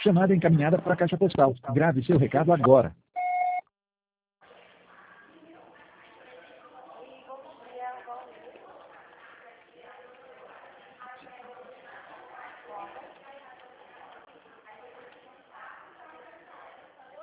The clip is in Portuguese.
Chamada encaminhada para a caixa postal. Grave seu recado agora.